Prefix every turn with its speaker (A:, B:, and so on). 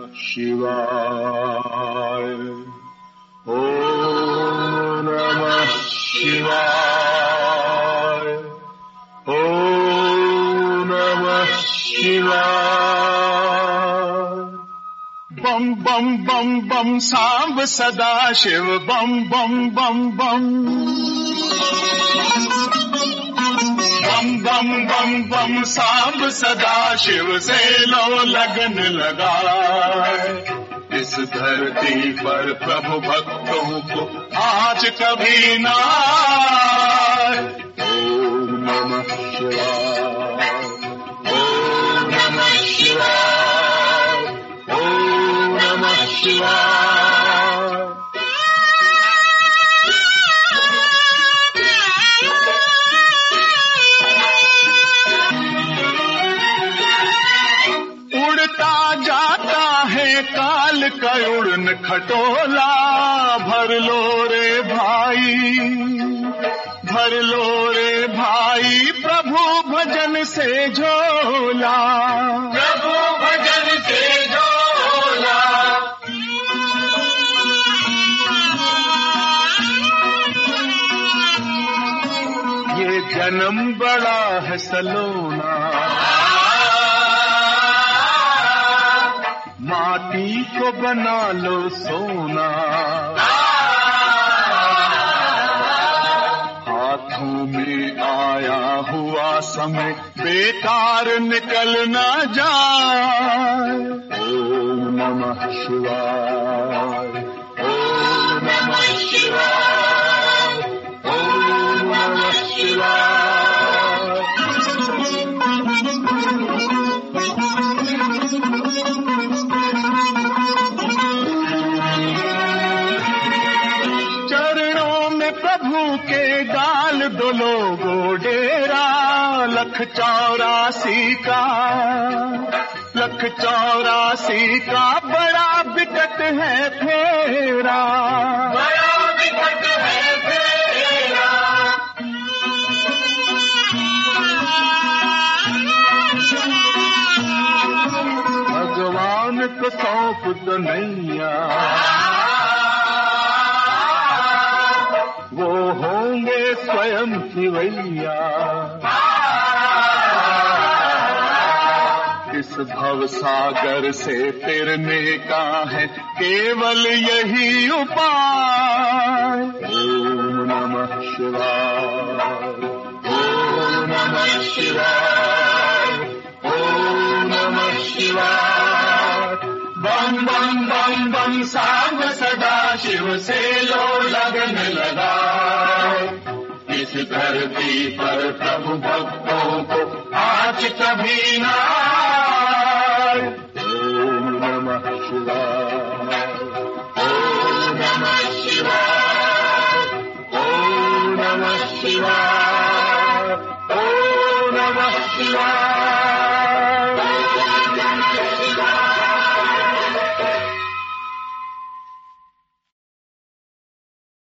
A: शिवाय, ओम नमः शिवाय, ओम नमः शिवाय। बम बम बम बम सांब सदा शिव, बम बम बम बम बम बम बम बम सांब सदा शिव से लो लगन लगाए। इस धरती पर प्रभु भक्तों को आज कभी ना आए। ओम नमः शिवाय, ओम नमः शिवाय, ओम नमः शिवाय। उड़ता जाता है काल का उड़न खटोला, भर लो रे भाई, भर लो रे भाई प्रभु भजन से झोला, प्रभु भजन से झोला। ये जन्म बड़ा है सलोना, माटी को बना लो सोना। हाथों में आया हुआ समय बेकार निकल ना जाए। ओम नमः शिवाय, ओम नमः शिवाय, ओम नमः शिवाय। प्रभु के डाल दो लोगो डेरा, लख 84 का, लख 84 का बड़ा विकट है फेरा, बड़ा विकट है फेरा। भगवान को सौंप दो नैया, वो होंगे स्वयं खिवैया। इस भव सागर से तिरने का है केवल यही उपाय। ओम नमः शिवाय, ओम नमः शिवाय, ओम नमः शिवाय। बम बम बम बम सांब सदा शिव से लो लगन लगाए। इस धरती पर प्रभु भक्तों को आज कभी ना आए। ओम नमः शिवाय, ओम नमः शिवाय, ओम नमः शिवाय, ओम नमः शिवाय।